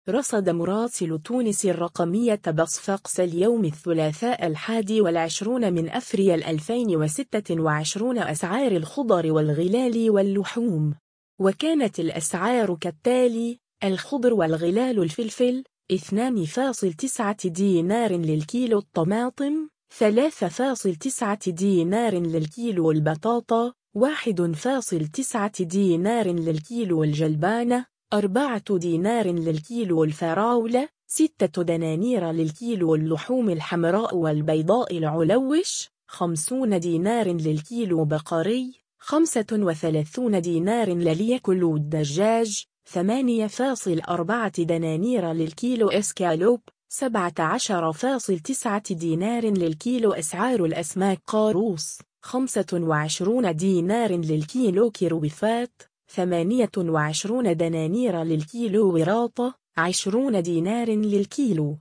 رصد مراسل تونس الرقمية بصفاقس اليوم الثلاثاء 21 من أفريل 2026 أسعار الخضر والغلال واللحوم، وكانت الأسعار كالتالي: الخضر والغلال: الفلفل 2.9 دينار للكيلو، الطماطم 3.9 دينار للكيلو، البطاطا 1.9 دينار للكيلو، الجلبانة 4 دينار للكيلو، الفراولة 6 دنانير للكيلو، اللحوم الحمراء والبيضاء العلوش 50 دينار للكيلو، بقري 35 دينار لليكل، الدجاج 8.4 دنانير للكيلو، اسكالوب 17.9 دينار للكيلو. أسعار الأسماك: قاروص 25 دينار للكيلو، كروفات 28 دنانير للكيلو، وراطة 20 دينار للكيلو.